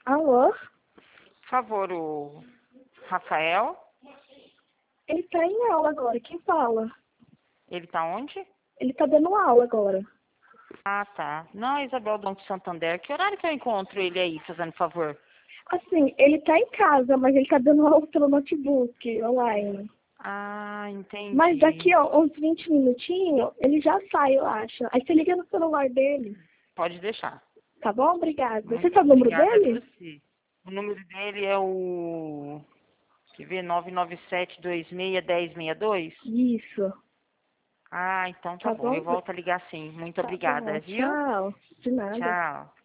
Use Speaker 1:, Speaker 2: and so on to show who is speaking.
Speaker 1: Alô?
Speaker 2: Por favor, o Rafael,
Speaker 1: Ele tá em aula agora. Quem fala?
Speaker 2: ele tá onde?
Speaker 1: Ele tá dando aula agora.
Speaker 2: Ah, tá. Não, Isabel do Banco Santander. Que horário que eu encontro ele aí, fazendo favor?
Speaker 1: Assim, ele tá em casa, mas ele tá dando aula pelo notebook, online.
Speaker 2: Ah,
Speaker 1: Mas daqui
Speaker 2: entendi.
Speaker 1: a uns 20 minutinhos, ele já sai, eu acho. Aí você liga no celular dele.
Speaker 2: Pode deixar.
Speaker 1: Tá bom? Obrigada. Você
Speaker 2: Muito
Speaker 1: sabe o número
Speaker 2: obrigada a
Speaker 1: dele?
Speaker 2: você. O número dele é o... Quer ver? 997261062?
Speaker 1: Isso.
Speaker 2: Ah, então tá
Speaker 1: Tá
Speaker 2: bom. Eu
Speaker 1: bom?
Speaker 2: volto a ligar sim. Muito
Speaker 1: Tá bom.
Speaker 2: obrigada, viu?
Speaker 1: Tchau. De nada.
Speaker 2: Tchau.